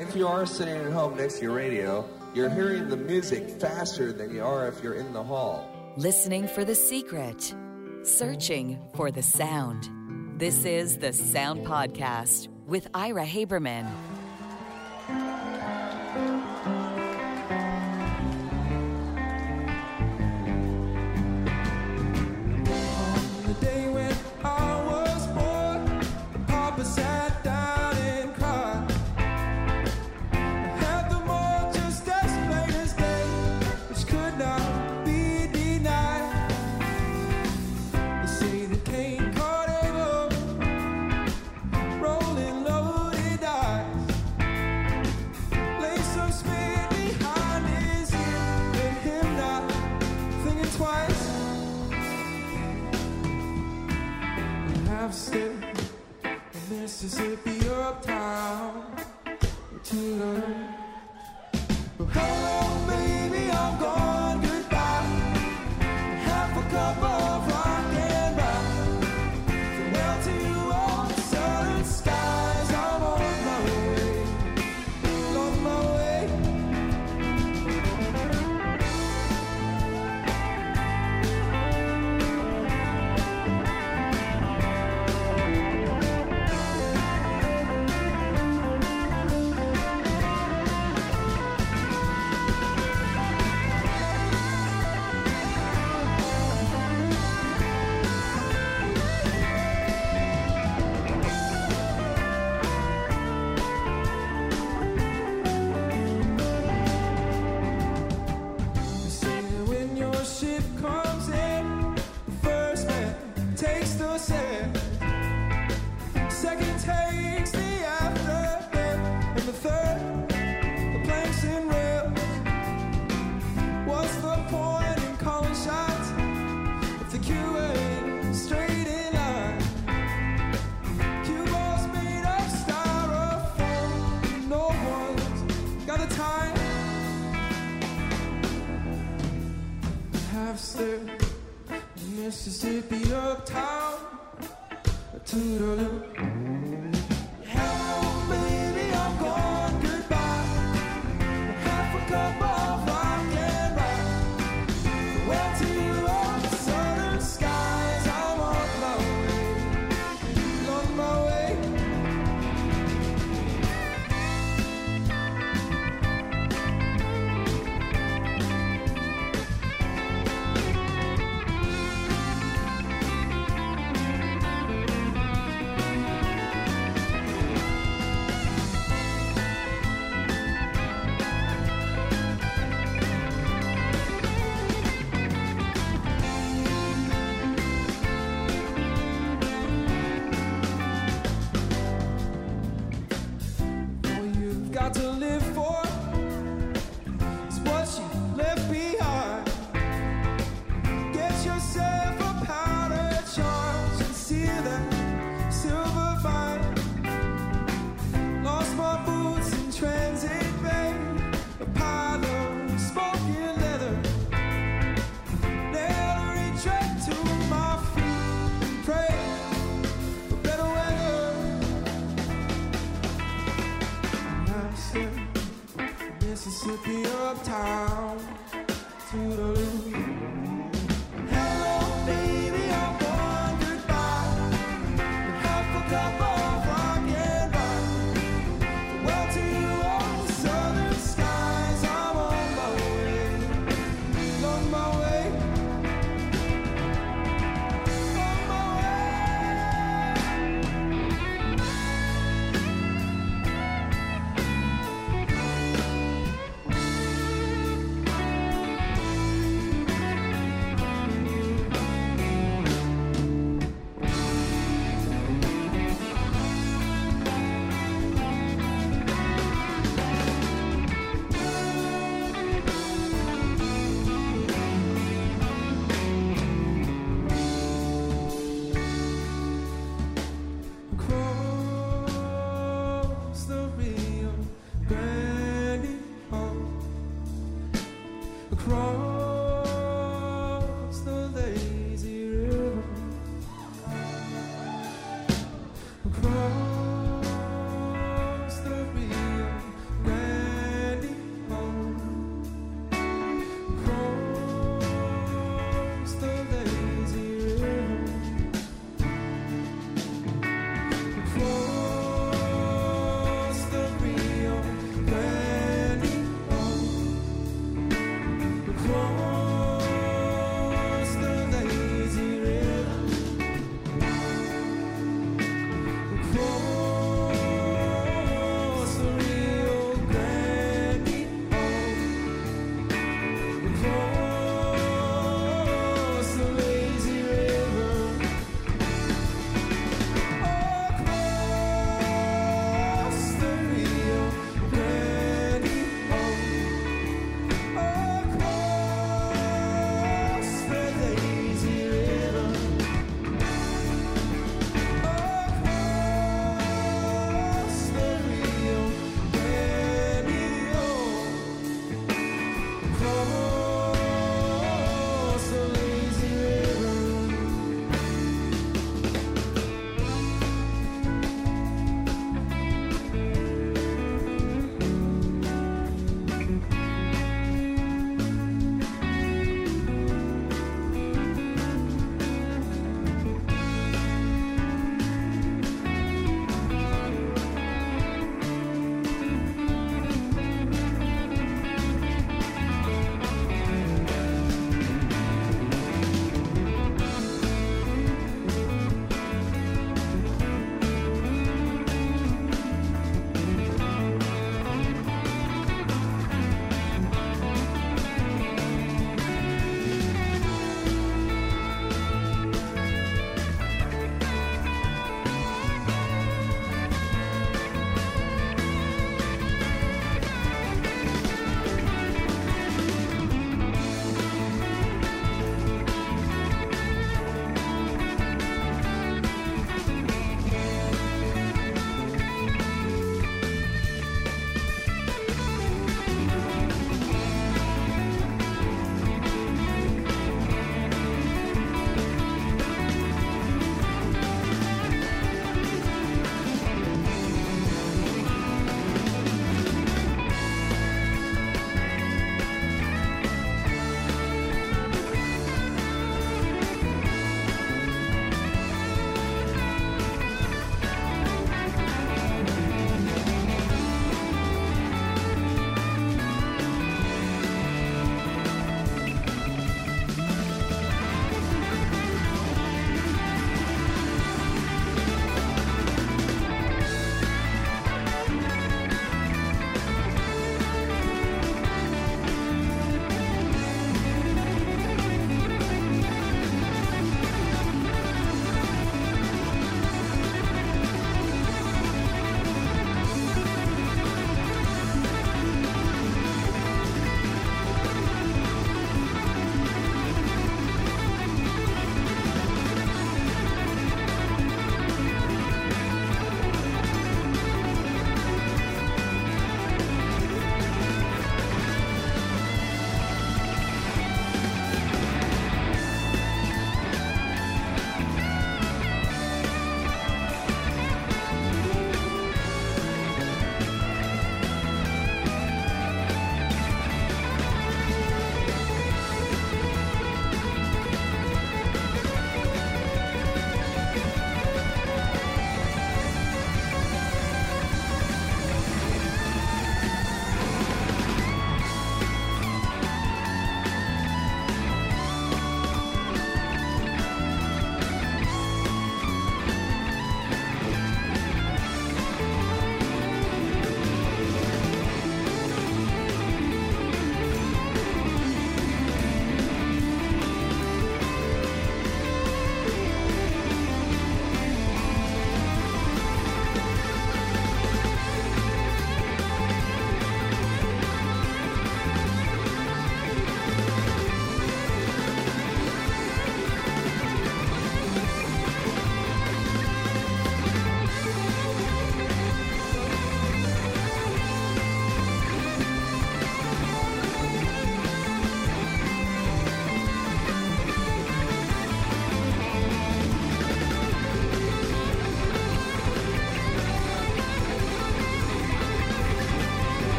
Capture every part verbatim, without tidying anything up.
If you are sitting at home next to your radio, you're hearing the music faster than you are if you're in the hall. Listening for the secret. Searching for the sound. This is the Sound Podcast with Ira Haberman. Mississippi uptown to the hello baby, I'm gone, goodbye. Half a cup of rock and roll. Farewell to you all the southern skies. I'm on my way, on my way. Mississippi uptown to the hello baby, I'm gone, goodbye. Half a cup of rock and roll. Well to all the southern skies. I'm on my way, on my way. Mississippi uptown to the loop. Hello baby, I'm gone, goodbye. Half a cup of rock and roll. Well to you all the southern skies. I'm on my way, on my way, on my way.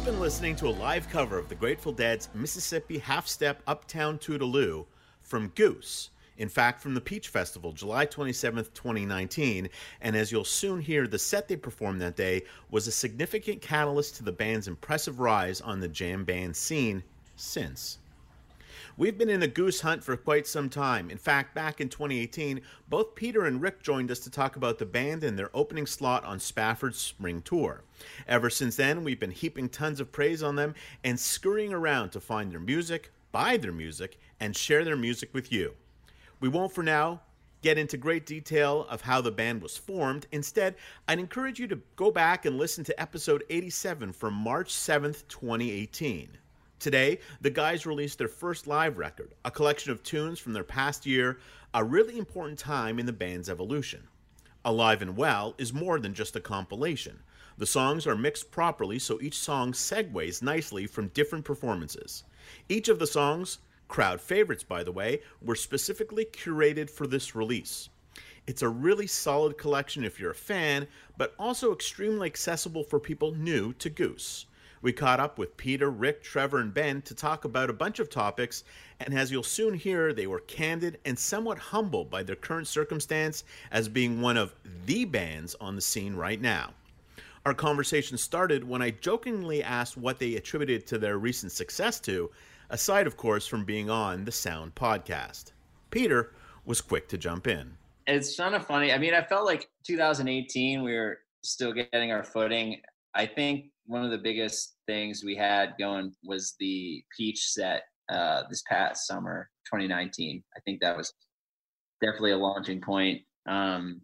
been listening to a live cover of the Grateful Dead's Mississippi Half-Step Uptown Toodaloo from Goose. In fact, from the Peach Festival, July twenty-seventh, twenty nineteen. And as you'll soon hear, the set they performed that day was a significant catalyst to the band's impressive rise on the jam band scene since. We've been in a Goose hunt for quite some time. In fact, back in twenty eighteen, both Peter and Rick joined us to talk about the band and their opening slot on Spafford's spring tour. Ever since then, we've been heaping tons of praise on them and scurrying around to find their music, buy their music, and share their music with you. We won't, for now, get into great detail of how the band was formed. Instead, I'd encourage you to go back and listen to episode eighty-seven from March seventh, twenty eighteen. Today, the guys released their first live record, a collection of tunes from their past year, a really important time in the band's evolution. Alive and Well is more than just a compilation. The songs are mixed properly so each song segues nicely from different performances. Each of the songs, crowd favorites by the way, were specifically curated for this release. It's a really solid collection if you're a fan, but also extremely accessible for people new to Goose. We caught up with Peter, Rick, Trevor, and Ben to talk about a bunch of topics, and as you'll soon hear, they were candid and somewhat humbled by their current circumstance as being one of the bands on the scene right now. Our conversation started when I jokingly asked what they attributed to their recent success to, aside, of course, from being on the Sound podcast. Peter was quick to jump in. It's kind of funny. I mean, I felt like two thousand eighteen, we were still getting our footing. I think one of the biggest things we had going was the Peach set uh, this past summer, twenty nineteen. I think that was definitely a launching point, um,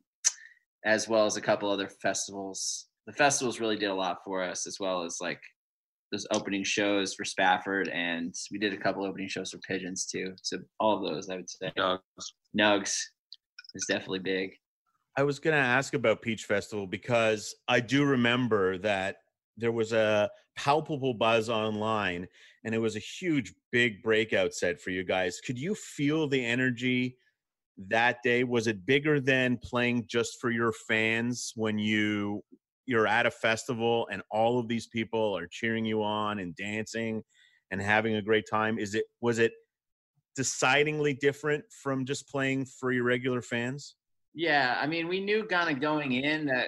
as well as a couple other festivals. The festivals really did a lot for us, as well as like those opening shows for Spafford, and we did a couple opening shows for Pigeons too. So all of those, I would say. Nugs. Nugs is definitely big. I was going to ask about Peach Festival because I do remember that there was a palpable buzz online and it was a huge, big breakout set for you guys. Could you feel the energy that day? Was it bigger than playing just for your fans when you you're at a festival and all of these people are cheering you on and dancing and having a great time? Is it, was it decidingly different from just playing for your regular fans? Yeah, I mean, we knew kind of going in that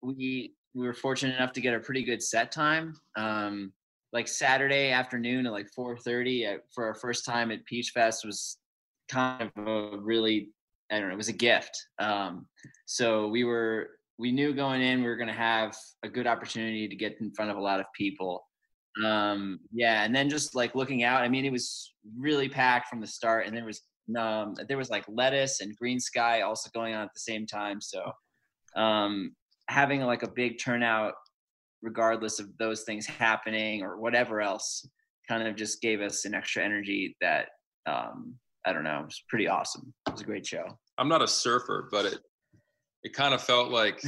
we we were fortunate enough to get a pretty good set time. Um, like Saturday afternoon at like four thirty for our first time at Peach Fest was kind of a really, I don't know, it was a gift. Um, so we were, we knew going in we were going to have a good opportunity to get in front of a lot of people. Um, yeah, and then just like looking out, I mean, it was really packed from the start, and there was um, there was like Lettuce and Green Sky also going on at the same time. So um, having like a big turnout, regardless of those things happening or whatever else, kind of just gave us an extra energy that um, I don't know, it was pretty awesome. It was a great show. I'm not a surfer, but it it kind of felt like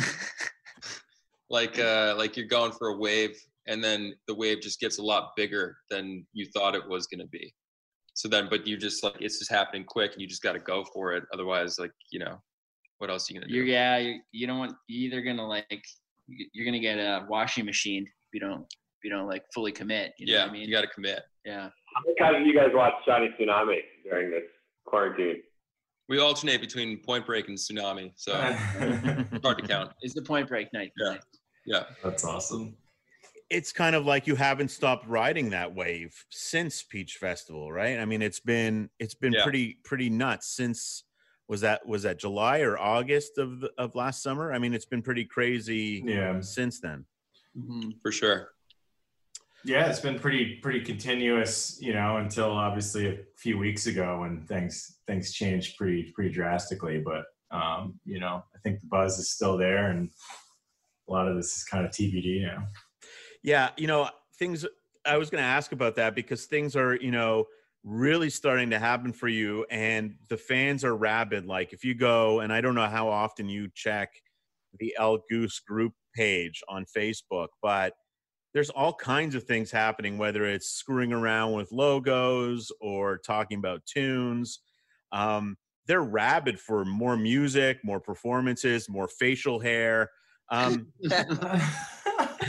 like uh, like you're going for a wave, and then the wave just gets a lot bigger than you thought it was going to be. So then, but you just like, it's just happening quick and you just got to go for it. Otherwise, like, you know, what else are you going to do? You're, yeah, you, you don't want, you're either going to like, you're going to get a washing machine if you don't, if you don't like fully commit. You know yeah, what I mean? you got to commit. Yeah. How did you guys watch Johnny Tsunami during this quarantine? We alternate between Point Break and Tsunami, so it's hard to count. It's the Point Break night. Yeah. Yeah. That's awesome. It's kind of like you haven't stopped riding that wave since Peach Festival, right? I mean, it's been it's been Yeah. pretty pretty nuts since was that was that July or August of the, of last summer? I mean, it's been pretty crazy Yeah. since then. Mm-hmm. For sure. Yeah, it's been pretty pretty continuous, you know, until obviously a few weeks ago when things things changed pretty pretty drastically. But um, you know, I think the buzz is still there, and a lot of this is kind of T B D now. Yeah, you know, things I was going to ask about that because things are, you know, really starting to happen for you, and the fans are rabid. Like if you go, and I don't know how often you check the El Goose group page on Facebook, but there's all kinds of things happening, whether it's screwing around with logos or talking about tunes. Um, they're rabid for more music, more performances, more facial hair. Um,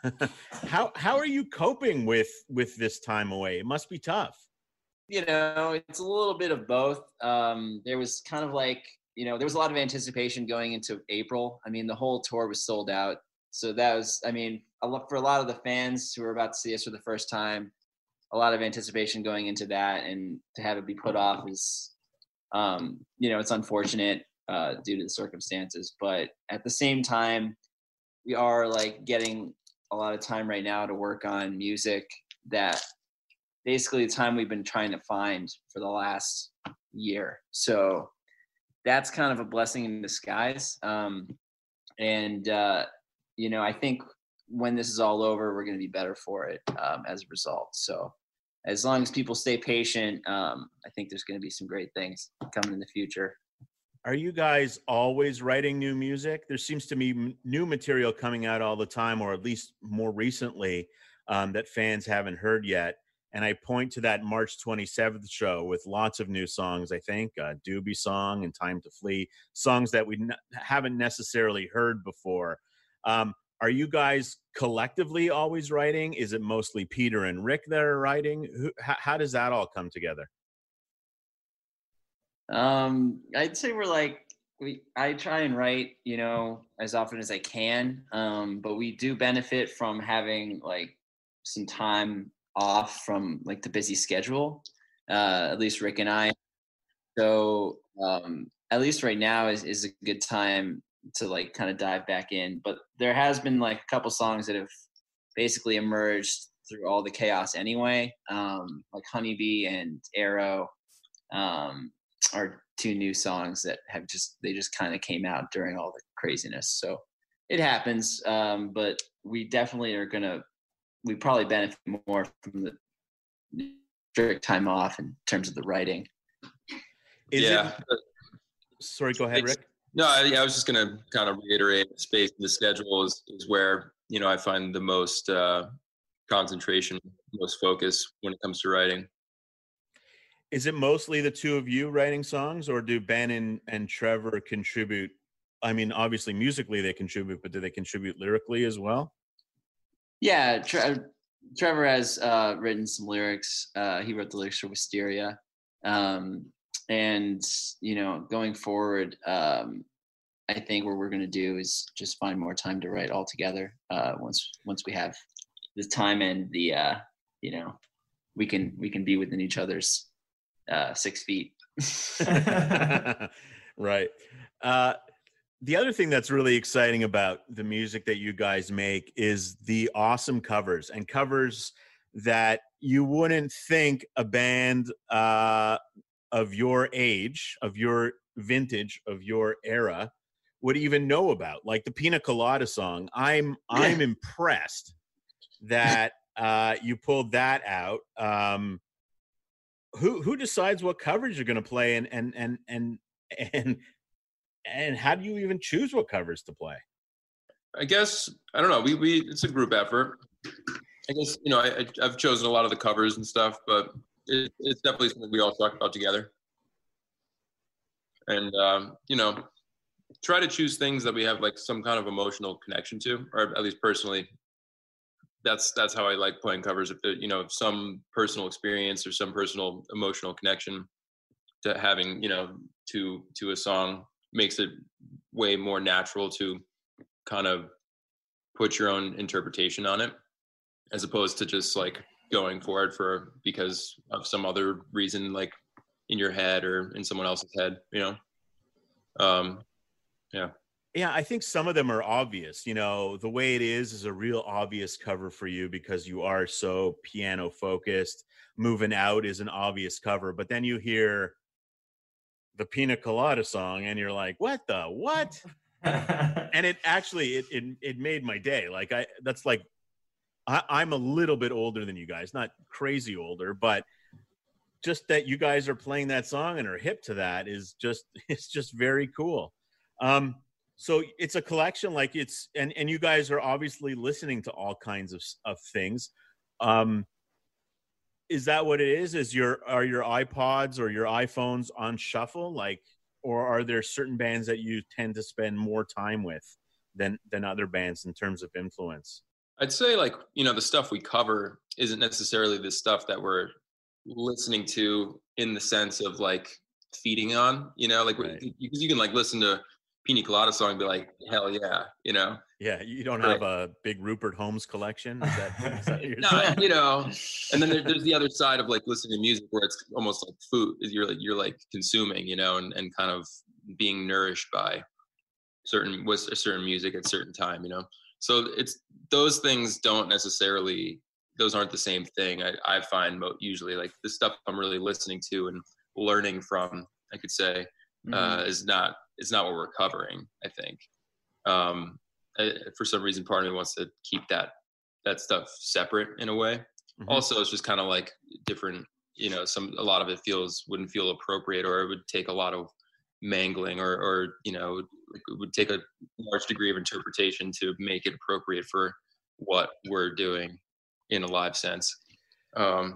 how how are you coping with with this time away? It must be tough. You know, it's a little bit of both. Um, there was kind of like, you know, there was a lot of anticipation going into April. I mean, the whole tour was sold out. So that was, I mean, a lot, for a lot of the fans who were about to see us for the first time, a lot of anticipation going into that, and to have it be put off is, um, you know, it's unfortunate uh, due to the circumstances. But at the same time, we are like getting a lot of time right now to work on music that basically the time we've been trying to find for the last year. So that's kind of a blessing in disguise. Um, and, uh, you know, I think when this is all over, we're going to be better for it um, as a result. So as long as people stay patient, um, I think there's going to be some great things coming in the future. Are you guys always writing new music? There seems to be m- new material coming out all the time, or at least more recently, um, that fans haven't heard yet. And I point to that March twenty-seventh show with lots of new songs, I think, uh, Doobie Song and Time to Flee, songs that we n- haven't necessarily heard before. Um, are you guys collectively always writing? Is it mostly Peter and Rick that are writing? Who, how, how does that all come together? Um, I'd say we're like, we, I try and write, you know, as often as I can. Um, but we do benefit from having like some time off from like the busy schedule, uh, at least Rick and I. So um, at least right now is, is a good time to like kind of dive back in. But there has been like a couple songs that have basically emerged through all the chaos anyway, um, like Honeybee and Arrow um, are two new songs that have just, they just kind of came out during all the craziness. So it happens, um, but we definitely are going to, we probably benefit more from the strict time off in terms of the writing. Is yeah. It, sorry, go ahead, Rick. No, I, I was just going to kind of reiterate, space in the schedule is, is where, you know, I find the most uh, concentration, most focus when it comes to writing. Is it mostly the two of you writing songs, or do Ben and, and Trevor contribute? I mean, obviously musically they contribute, but do they contribute lyrically as well? Yeah, Tre- Trevor has uh, written some lyrics. Uh, he wrote the lyrics for Wisteria. Um, and, you know, going forward, um, I think what we're going to do is just find more time to write all together uh, once once we have the time and the, uh, you know, we can we can be within each other's uh, six feet. Right. Uh, the other thing that's really exciting about the music that you guys make is the awesome covers, and covers that you wouldn't think a band uh, of your age, of your vintage, of your era would even know about, like the Pina Colada song. I'm I'm impressed that uh, you pulled that out. Um, who who decides what covers you're going to play, and and and and and and how do you even choose what covers to play? I guess I don't know. We we it's a group effort. I guess you know I I've chosen a lot of the covers and stuff, but it, it's definitely something we all talk about together. And um, you know, try to choose things that we have like some kind of emotional connection to, or at least personally. That's that's how I like playing covers. If there, you know, some personal experience or some personal emotional connection to having, you know, to to a song makes it way more natural to kind of put your own interpretation on it, as opposed to just like going for it for because of some other reason, like in your head or in someone else's head, you know. Um, yeah. Yeah, I think some of them are obvious. You know, The Way It Is is a real obvious cover for you because you are so piano focused. Moving Out is an obvious cover, but then you hear the Pina Colada song and you're like, what the what? And it actually it, it it made my day. Like I that's like I, I'm a little bit older than you guys, not crazy older, but just that you guys are playing that song and are hip to that is just it's just very cool. Um So it's a collection, like it's, and, and you guys are obviously listening to all kinds of, of things. Um, is that what it is? Is your, are your iPods or your iPhones on shuffle? Like, or are there certain bands that you tend to spend more time with than, than other bands in terms of influence? I'd say like, you know, the stuff we cover isn't necessarily the stuff that we're listening to in the sense of like feeding on, you know, like Right. because you can like listen to Pina Colada song and be like, hell yeah, you know. Yeah, you don't Right. have a big Rupert Holmes collection. Is that, is that what you're No, saying? you know, and then there, there's the other side of like listening to music where it's almost like food. You're like you're like consuming, you know, and, and kind of being nourished by certain with a certain music at a certain time, you know. So it's those things don't necessarily those aren't the same thing. I, I find mo- usually like the stuff I'm really listening to and learning from, I could say, Mhm. uh, is not is not what we're covering. I think um, I, for some reason, part of me wants to keep that that stuff separate in a way. Mhm. Also, it's just kind of like different. You know, some a lot of it feels wouldn't feel appropriate, or it would take a lot of mangling, or or you know, it would take a large degree of interpretation to make it appropriate for what we're doing in a live sense. Um,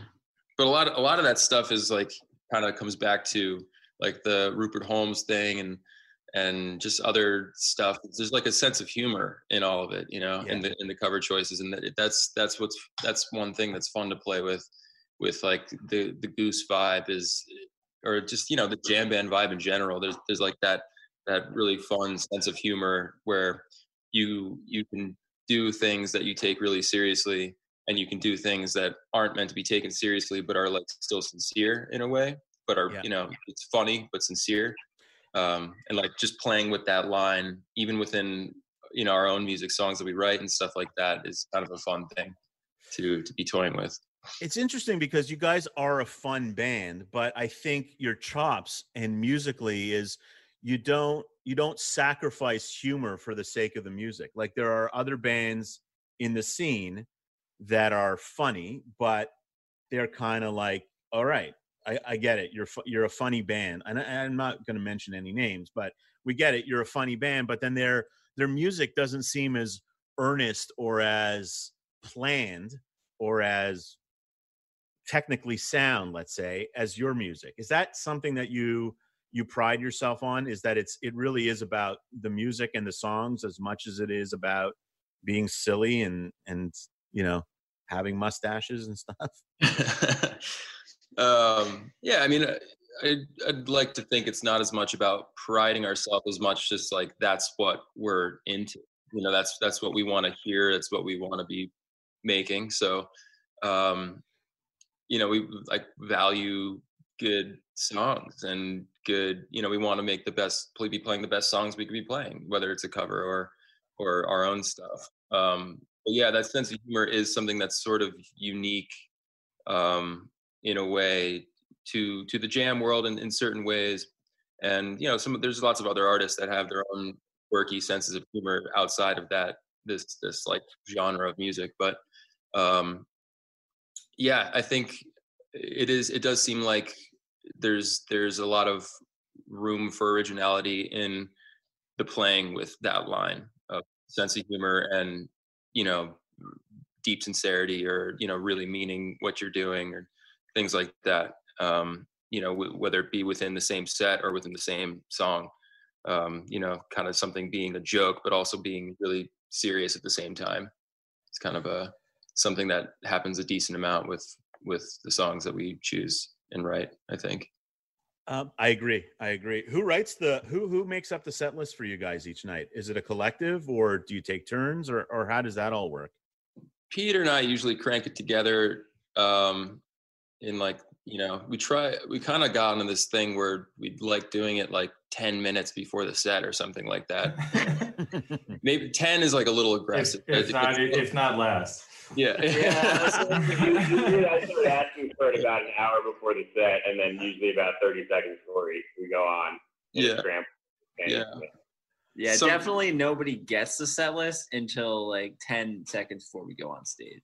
but a lot of a lot of that stuff is like kind of comes back to like the Rupert Holmes thing and and just other stuff. There's like a sense of humor in all of it, you know, Yeah. in the in the cover choices, and that, that's that's what's that's one thing that's fun to play with, with like the the Goose vibe is, or just you know the jam band vibe in general. There's there's like that that really fun sense of humor where you you can do things that you take really seriously, and you can do things that aren't meant to be taken seriously but are like still sincere in a way, but are Yeah. you know it's funny but sincere. Um, and like just playing with that line, even within you know our own music songs that we write and stuff like that, is kind of a fun thing to to be toying with. It's interesting because you guys are a fun band, but I think your chops and musically is you don't you don't sacrifice humor for the sake of the music. Like there are other bands in the scene that are funny, but they're kind of like, all right, I, I get it. You're fu- you're a funny band, and I, I'm not going to mention any names, but we get it. You're a funny band, but then their their music doesn't seem as earnest or as planned or as technically sound, let's say, as your music. Is that something that you you pride yourself on? Is that it's it really is about the music and the songs as much as it is about being silly and and you know having mustaches and stuff? um, yeah, I mean, I, I'd, I'd like to think it's not as much about priding ourselves as much just like that's what we're into. You know, that's that's what we want to hear. That's what we want to be making. So, um, you know, we like value good songs and good. You know, we want to make the best, be playing the best songs we could be playing, whether it's a cover or or our own stuff. Um, but yeah, that sense of humor is something that's sort of unique. Um, in a way to to the jam world in, in certain ways, and you know some there's lots of other artists that have their own quirky senses of humor outside of that this this like genre of music, but um yeah, I think it is it does seem like there's there's a lot of room for originality in the playing with that line of sense of humor and you know deep sincerity, or you know really meaning what you're doing, or things like that. Um, you know, w- whether it be within the same set or within the same song. Um, you know, kind of something being a joke, but also being really serious at the same time. It's kind of a something that happens a decent amount with with the songs that we choose and write, I think. Um, I agree. I agree. Who writes the who who makes up the set list for you guys each night? Is it a collective, or do you take turns, or or how does that all work? Peter and I usually crank it together. Um, in like you know we try we kind of got into this thing where we like doing it like ten minutes before the set or something like that. Maybe ten is like a little aggressive. if, if not It's- if not less. yeah. Yeah, usually I start asking for it about an hour before the set, and then usually about thirty seconds before we, we go on. And Yeah. it's cramped. And Yeah. Yeah, Some- definitely nobody gets the set list until like ten seconds before we go on stage.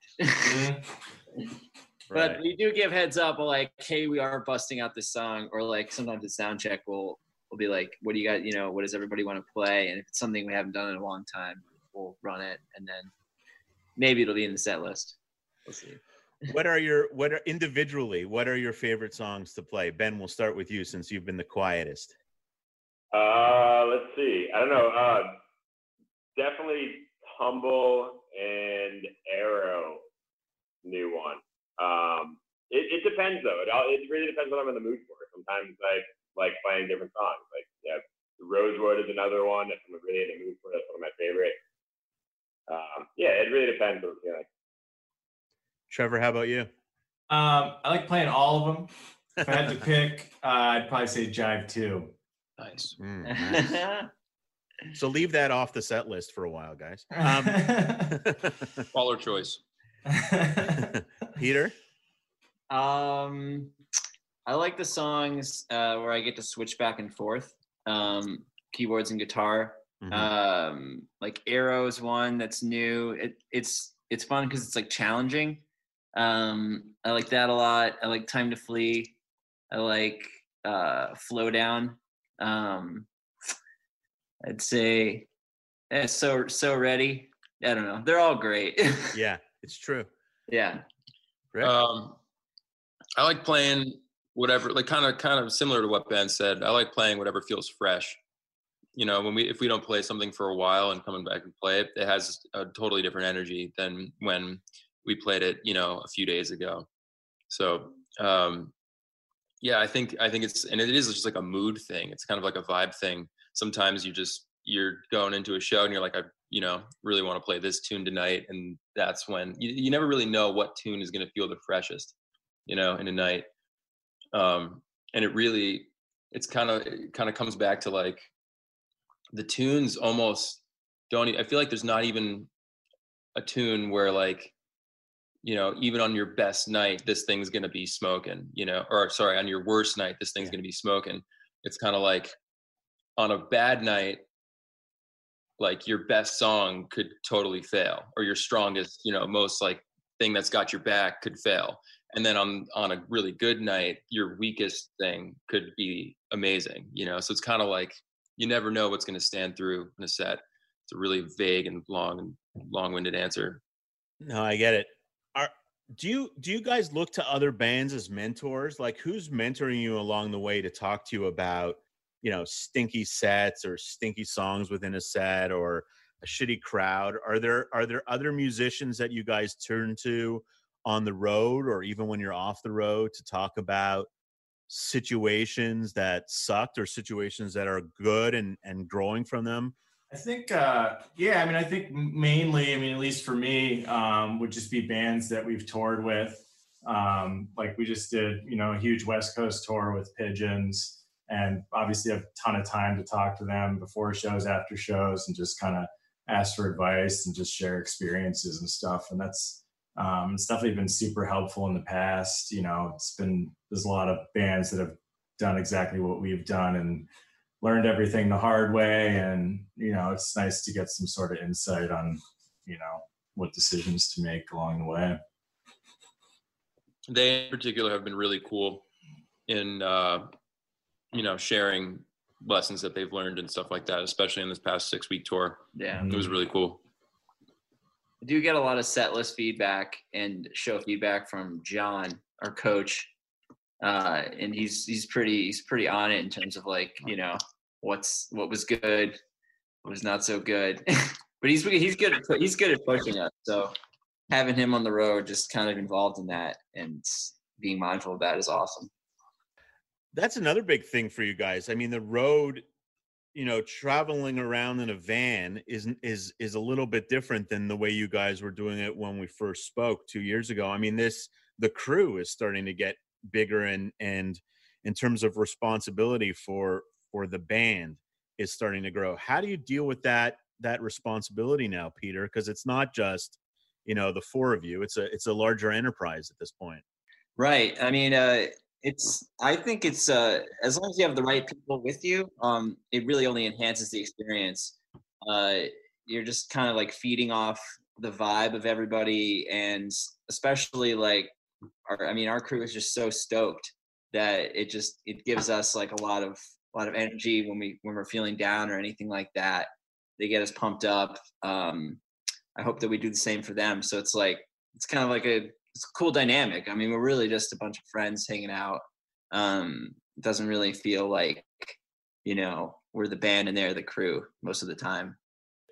But Right. we do give heads up, like, hey, we are busting out this song, or like sometimes the sound check will will be like, what do you got? You know, what does everybody want to play? And if it's something we haven't done in a long time, we'll run it, and then maybe it'll be in the set list. We'll see. What are your what are individually? What are your favorite songs to play? Ben, we'll start with you since you've been the quietest. Uh, let's see. I don't know. Uh, definitely Humble and Arrow new one. Um, it, it depends though. It all it really depends what I'm in the mood for. Sometimes I like playing different songs. Like yeah, Rosewood is another one that I'm really in the mood for. That's one of my favorite. Um, yeah, it really depends what I'm feeling. Trevor, how about you? Um, I like playing all of them. If I had to pick, uh, I'd probably say Jive two. Nice. Mm, nice. So leave that off the set list for a while, guys. Um, Baller choice. Peter? Um, I like the songs uh, where I get to switch back and forth, um, keyboards and guitar. Mhm. Um, like Arrow is one that's new. It, it's it's fun because it's like challenging. Um, I like that a lot. I like Time to Flee. I like uh, Flow Down. Um, I'd say eh, so so ready. I don't know. They're all great. Yeah, it's true. Yeah. Rick? Um, I like playing whatever, like kind of kind of similar to what Ben said. I like playing whatever feels fresh. You know, when we if we don't play something for a while and coming back and play it, it has a totally different energy than when we played it, you know, a few days ago. So um, yeah, I think I think it's and it is just like a mood thing. It's kind of like a vibe thing. Sometimes you just you're going into a show and you're like, I you know really want to play this tune tonight, and that's when you, you never really know what tune is going to feel the freshest, you know, in a night. Um, and it really, it's kind of it kind of comes back to like the tunes almost don't. e- I feel like there's not even a tune where like, you know, even on your best night, this thing's going to be smoking, you know, or sorry, on your worst night, this thing's Yeah. going to be smoking. It's kind of like on a bad night, like your best song could totally fail, or your strongest, you know, most like thing that's got your back could fail. And then on on a really good night, your weakest thing could be amazing, you know. So it's kind of like you never know what's going to stand through in a set. It's a really vague and long and long-winded answer. No, I get it. Are do you do you guys look to other bands as mentors? Like, who's mentoring you along the way to talk to you about, you know, stinky sets or stinky songs within a set or a shitty crowd? Are there are there other musicians that you guys turn to on the road or even when you're off the road to talk about situations that sucked or situations that are good and and growing from them? I think, uh, yeah, I mean, I think mainly, I mean, at least for me, um, would just be bands that we've toured with. Um, like we just did, you know, a huge West Coast tour with Pigeons, and obviously have a ton of time to talk to them before shows, after shows, and just kind of ask for advice and just share experiences and stuff. And that's, um, it's definitely been super helpful in the past. You know, it's been, there's a lot of bands that have done exactly what we've done and learned everything the hard way. And, you know, it's nice to get some sort of insight on, you know, what decisions to make along the way. They in particular have been really cool in, uh, you know, sharing lessons that they've learned and stuff like that, especially in this past six week tour. Yeah. It was really cool. I do get a lot of set list feedback and show feedback from John, our coach. Uh, and he's he's pretty he's pretty on it in terms of like, you know, what's what was good, what was not so good. But he's he's good at he's good at pushing us. So having him on the road, just kind of involved in that and being mindful of that is awesome. That's another big thing for you guys. I mean, the road, you know, traveling around in a van is is is a little bit different than the way you guys were doing it when we first spoke two years ago. I mean, this the crew is starting to get bigger, and and in terms of responsibility for for the band is starting to grow. How do you deal with that that responsibility now, Peter? Because it's not just, you know, the four of you. It's a it's a larger enterprise at this point. Right. I mean, uh, it's. I think it's uh, as long as you have the right people with you, um, it really only enhances the experience. Uh, you're just kind of like feeding off the vibe of everybody, and especially like, our, I mean, our crew is just so stoked that it just it gives us like a lot of a lot of energy when we when we're feeling down or anything like that. They get us pumped up. Um, I hope that we do the same for them. So it's like it's kind of like a it's a cool dynamic. I mean, we're really just a bunch of friends hanging out. Um, it doesn't really feel like, you know, we're the band and they're the crew most of the time.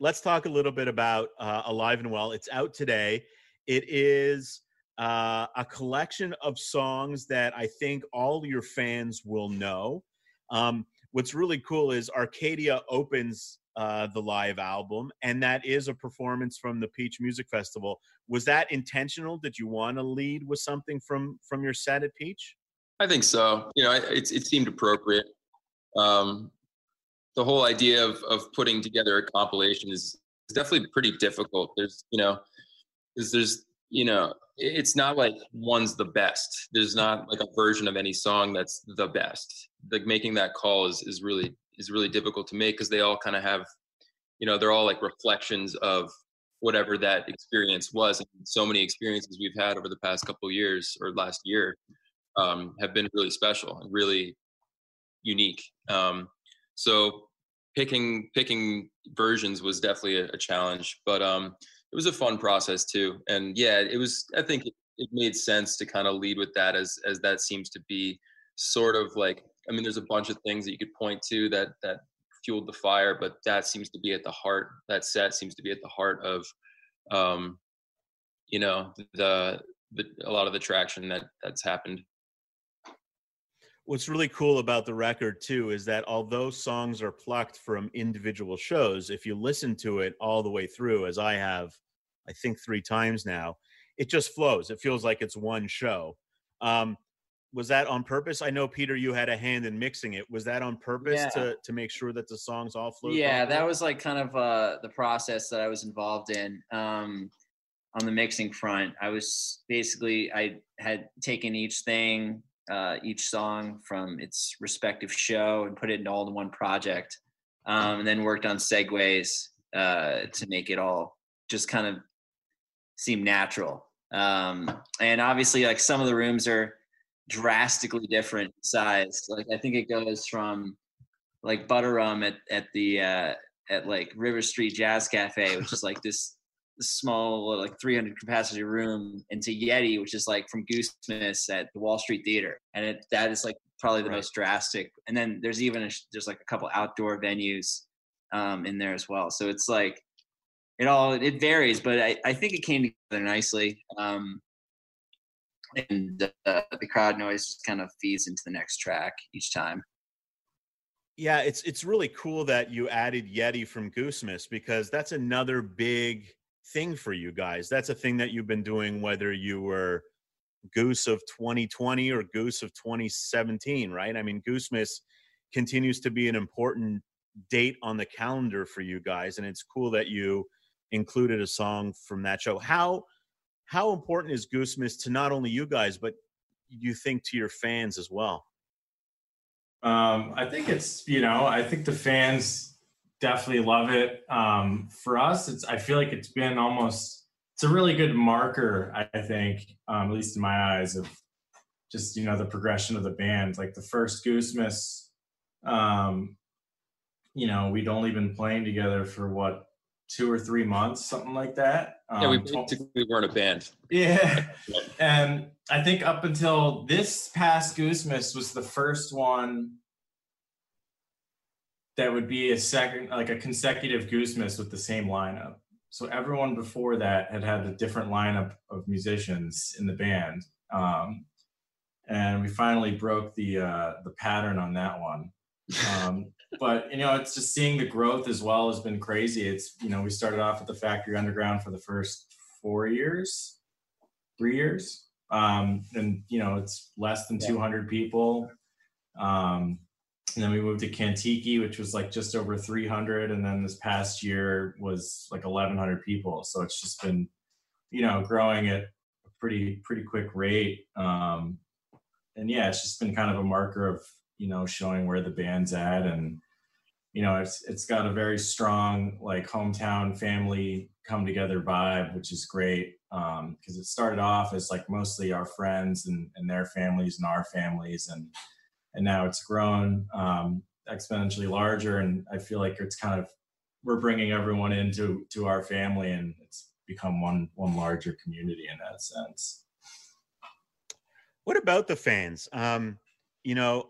let's talk a little bit about uh, Alive and Well. It's out today. It is uh, a collection of songs that I think all your fans will know. Um, what's really cool is Arcadia opens uh, the live album, and that is a performance from the Peach Music Festival. Was that intentional? Did you want to lead with something from from your set at Peach? I think so. You know, it, it seemed appropriate. Um, the whole idea of of putting together a compilation is, is definitely pretty difficult. There's, you know, there's, there's, you know, it's not like one's the best. There's not like a version of any song that's the best. Like making that call is is really is really difficult to make because they all kind of have, you know, they're all like reflections of whatever that experience was. And so many experiences we've had over the past couple of years or last year um, have been really special and really unique. Um, so picking picking versions was definitely a, a challenge, but um, it was a fun process too. And yeah, it was. I think it, it made sense to kind of lead with that, as as that seems to be sort of like. I mean, there's a bunch of things that you could point to that that fueled the fire, but that seems to be at the heart. That set seems to be at the heart of, um, you know, the the a lot of the traction that that's happened. What's really cool about the record too is that although songs are plucked from individual shows, if you listen to it all the way through, as I have, I think three times now, it just flows. It feels like it's one show. Um, was that on purpose? I know, Peter, you had a hand in mixing it. Was that on purpose Yeah. to to make sure that the songs all flowed? Yeah, properly? that was like kind of uh, the process that I was involved in um, on the mixing front. I was basically, I had taken each thing, uh, each song from its respective show and put it all in one project, um, and then worked on segues uh, to make it all just kind of seem natural. Um, and obviously, like some of the rooms are drastically different in size. Like I think it goes from like Butter Rum at at the uh, at like River Street Jazz Cafe, which is like this, this small like three hundred capacity room, into Yeti, which is like from Goosemas at the Wall Street Theater, and it, that is like probably the Right. most drastic. And then there's even a, there's like a couple outdoor venues um, in there as well. So it's like it all it varies, but I, I think it came together nicely. Um, and uh, the crowd noise just kind of feeds into the next track each time. Yeah, it's it's really cool that you added Yeti from Goosemas, because that's another big thing for you guys. That's a thing that you've been doing, whether you were Goose of twenty twenty or Goose of twenty seventeen, right? I mean, Goosemas continues to be an important date on the calendar for you guys, and it's cool that you included a song from that show. How how important is Goosemas to not only you guys, but you think to your fans as well? Um, I think it's, you know, I think the fans definitely love it. Um, for us, it's, I feel like it's been almost, it's a really good marker, I think, um, at least in my eyes, of just, you know, the progression of the band. Like the first Goosemas, um, you know, we'd only been playing together for what, two or three months, something like that. Um, Yeah, we basically weren't a band. Yeah. And I think up until this past Goosemas was the first one that would be a second, like a consecutive Goosemas with the same lineup. So everyone before that had had a different lineup of musicians in the band. Um, and we finally broke the uh, the pattern on that one. Um, but, you know, it's just seeing the growth as well has been crazy. It's, you know, we started off at the Factory Underground for the first four years, three years. Um, and, you know, it's less than two hundred people. Um, and then we moved to Kantiki, which was like just over three hundred. And then this past year was like eleven hundred people. So it's just been, you know, growing at a pretty, pretty quick rate. Um, and yeah, it's just been kind of a marker of, you know, showing where the band's at. And, you know, it's it's got a very strong, like, hometown family come together vibe, which is great. Um, because it started off as like mostly our friends and, and their families and our families. And and now it's grown um, exponentially larger. And I feel like it's kind of, we're bringing everyone into to our family, and it's become one one larger community in that sense. What about the fans? Um, you know,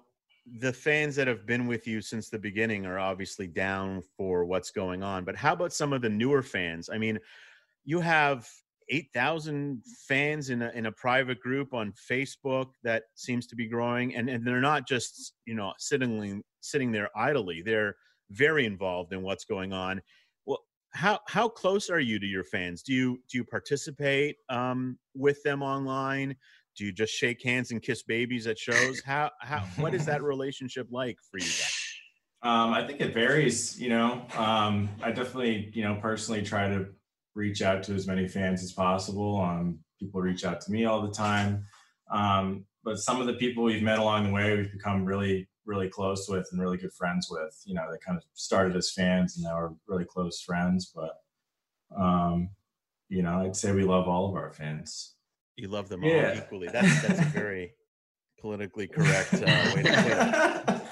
the fans that have been with you since the beginning are obviously down for what's going on. But how about some of the newer fans? I mean, you have eight thousand fans in a, in a private group on Facebook that seems to be growing. And, and they're not just, you know, sitting, sitting there idly. They're very involved in what's going on. Well, how, how close are you to your fans? Do you, do you participate um, with them online? Do you just shake hands and kiss babies at shows? How, how, what is that relationship like for you guys? Um, I think it varies, you know, um, I definitely, you know, personally try to reach out to as many fans as possible. Um, people reach out to me all the time. Um, but some of the people we've met along the way, we've become really, really close with and really good friends with, you know, they kind of started as fans and now are really close friends. But, um, you know, I'd say we love all of our fans. You love them Yeah. all equally. That's, that's a very politically correct uh, way to put it.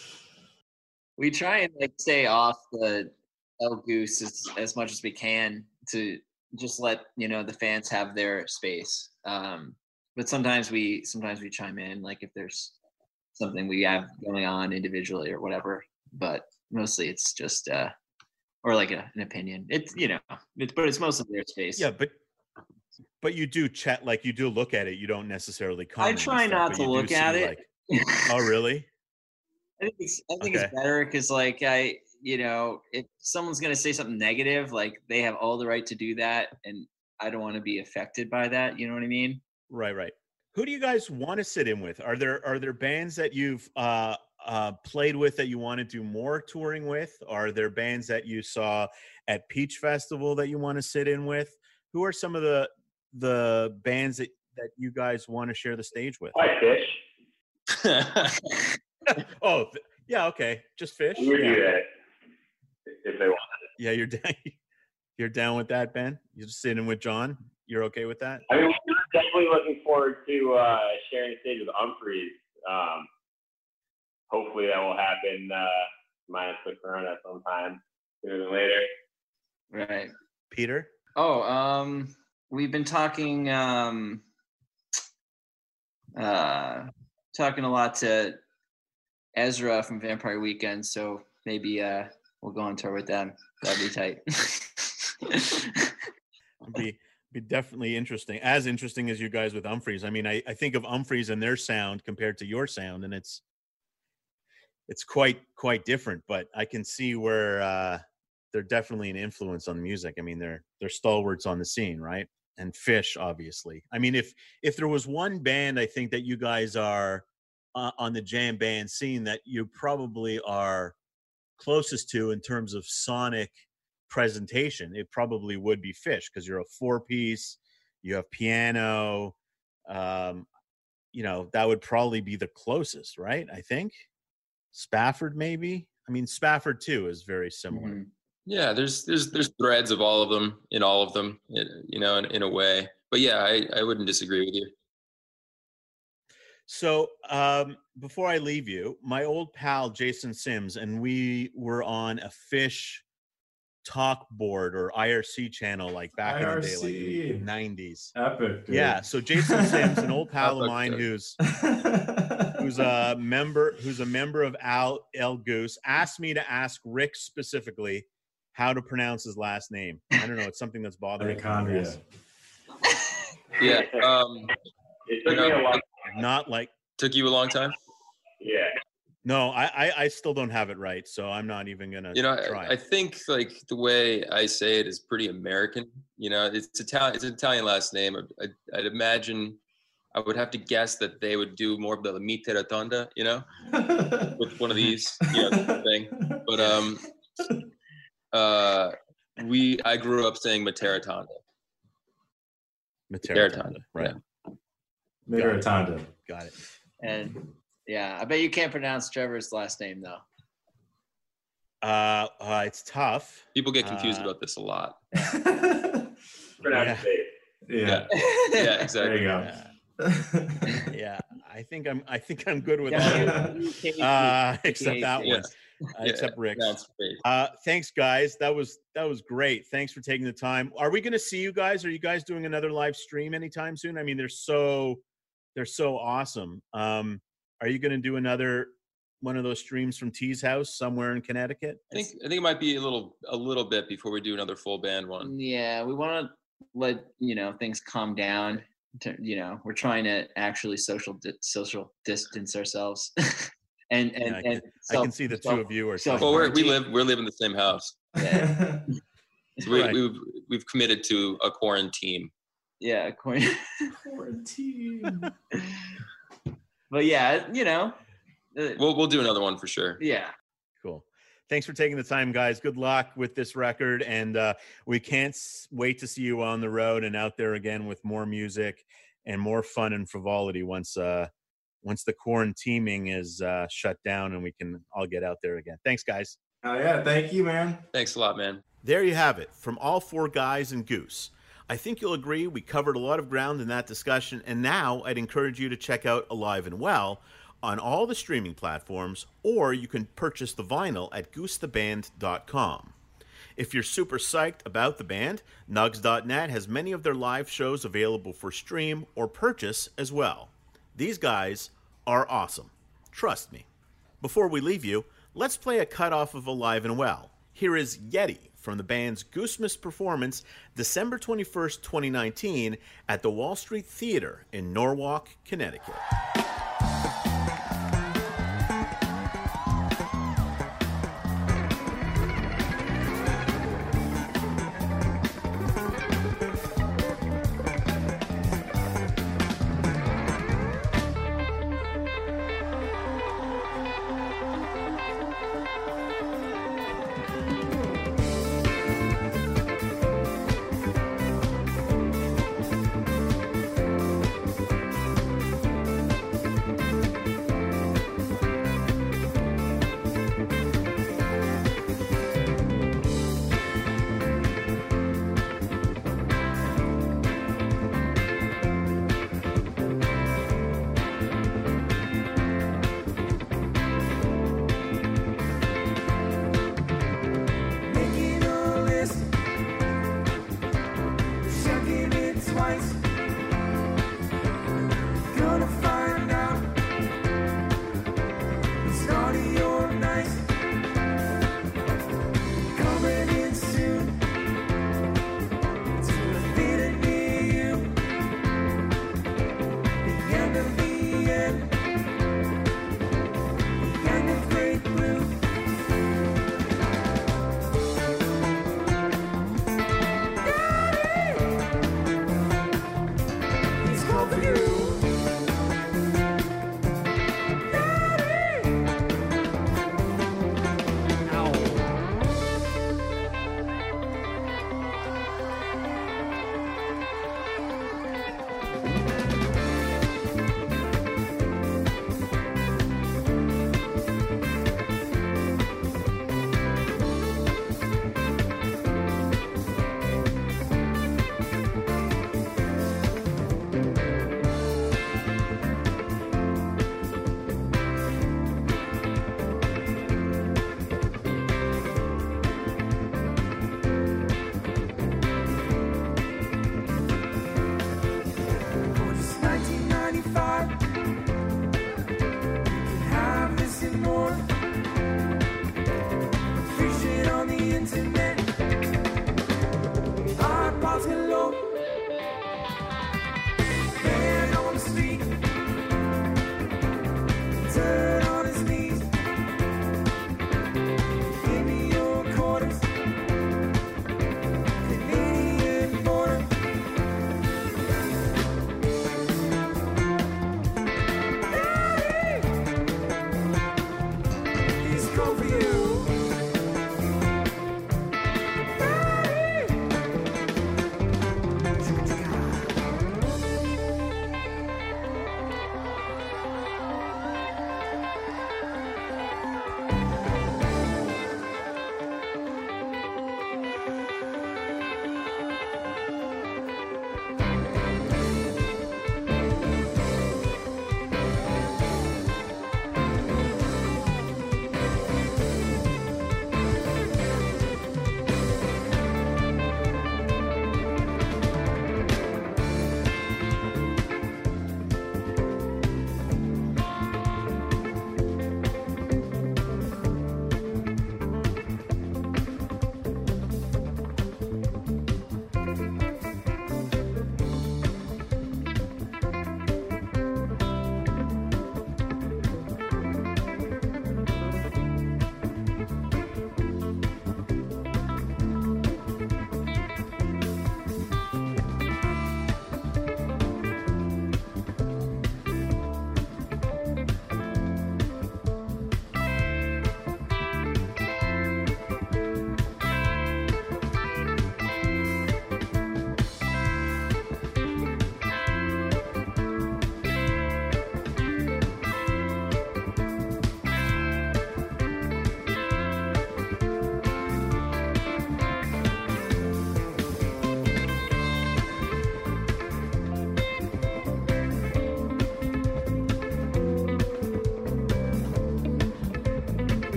We try and like stay off the El Goose as, as much as we can to just let, you know, the fans have their space. Um, but sometimes we sometimes we chime in, like if there's something we have going on individually or whatever. But mostly it's just uh, or like a, an opinion. It's, you know, it's but it's mostly their space. Yeah, but but you do chat, like you do look at it. You don't necessarily I comment. and try stuff, not but to you do look see, at it. like, oh, really? I think it's, I think Okay. it's better because, like, I, you know, if someone's gonna say something negative, like they have all the right to do that, and I don't want to be affected by that. You know what I mean? Right, right. Who do you guys want to sit in with? Are there are there bands that you've uh, uh, played with that you want to do more touring with? Are there bands that you saw at Peach Festival that you want to sit in with? Who are some of the the bands that, that you guys want to share the stage with? Probably Fish. Oh, th- yeah, okay, just Fish. We would Yeah. do that if they wanted. Yeah, you're down. You're down with that, Ben? You're just sitting with John. You're okay with that? I mean, we're definitely looking forward to uh, sharing the stage with Humphreys. Um, hopefully that will happen uh, minus the corona sometime sooner than later. Right. Peter? Oh, um, we've been talking, um, uh, talking a lot to Ezra from Vampire Weekend, so maybe uh, we'll go on tour with them. That'd be tight. It'd be be definitely interesting, as interesting as you guys with Humphreys. I mean, I, I think of Humphreys and their sound compared to your sound, and it's it's quite quite different. But I can see where uh, they're definitely an influence on music. I mean, they're they're stalwarts on the scene, right? And Fish, obviously. I mean, if if there was one band, I think that you guys are uh, on the jam band scene that you probably are closest to in terms of sonic presentation, it probably would be Fish, because you're a four piece, you have piano, um you know, that would probably be the closest, right? I think Spafford, maybe. I mean, Spafford too is very similar. Mhm. Yeah, there's there's there's threads of all of them in all of them, you know, in, in a way. But yeah, I, I wouldn't disagree with you. So um before I leave you, my old pal Jason Sims and we were on a Fish talk board or I R C channel, like back in the day, like in the nineties. Epic, dude. Yeah, so Jason Sims, an old pal of Epic, mine dude. who's who's a member who's a member of Al El Goose, asked me to ask Rick specifically how to pronounce his last name. I don't know, it's something that's bothering me. I Mitochondria. guess. Yeah, um, It took me a long Not like took you a long time. Yeah. no, I, I I still don't have it right, so I'm not even gonna You know, try. I, I think like the way I say it is pretty American. You know, it's Italian. It's an Italian last name. I, I'd imagine. I would have to guess that they would do more of the Mite Rotonda, you know, with one of these, you know, thing. But um, uh, we I grew up saying Materotonda. Materotonda, right? Mitochondria. Got it. And yeah, I bet you can't pronounce Trevor's last name though. Uh, uh it's tough. People get confused Uh, about this a lot. Pronounce it. Yeah. Yeah, exactly. There you go. Yeah, yeah. I think I'm I think I'm good with all Yeah. of them. Uh, except that Yeah. one. Uh, except Rick's. That's great. Uh, thanks, guys. That was that was great. Thanks for taking the time. Are we going to see you guys? Are you guys doing another live stream anytime soon? I mean, they're so they're so awesome. Um, are you going to do another one of those streams from T's house somewhere in Connecticut? I think I think it might be a little a little bit before we do another full band one. Yeah, we want to let you know things calm down. To, you know, we're trying to actually social di- social distance ourselves. and and, Yeah, I, can, and I self, can see the self, two of you are. self- Well, we're, we live we live in the same house. Yeah. So we, Right. we've we've committed to a quarantine. Yeah, according. Quarantine. But yeah, you know. uh, We'll we'll do another one for sure. yeah. Cool. Thanks for taking the time, guys. Good luck with this record. And uh, we can't s- wait to see you on the road and out there again with more music and more fun and frivolity once uh, once the quarantining is uh, shut down and we can all get out there again. Thanks, guys. Oh yeah, thank you, man. Thanks a lot, man. There you have it from all four guys and Goose. I think you'll agree we covered a lot of ground in that discussion, and now I'd encourage you to check out Alive and Well on all the streaming platforms, or you can purchase the vinyl at goose the band dot com. If you're super psyched about the band, nugs dot net has many of their live shows available for stream or purchase as well. These guys are awesome. Trust me. Before we leave you, let's play a cut off of Alive and Well. Here is Yeti from the band's Goosemas performance December twenty-first, twenty nineteen at the Wall Street Theater in Norwalk, Connecticut.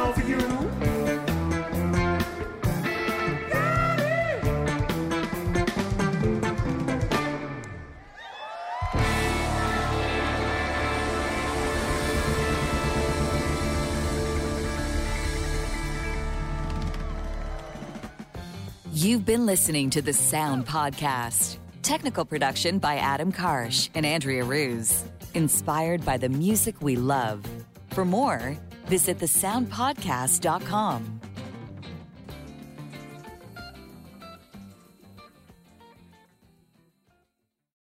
love you. You've been listening to the Sound Podcast. Technical production by Adam Karsh and Andrea Ruse. Inspired by the music we love. For more, visit the sound podcast dot com.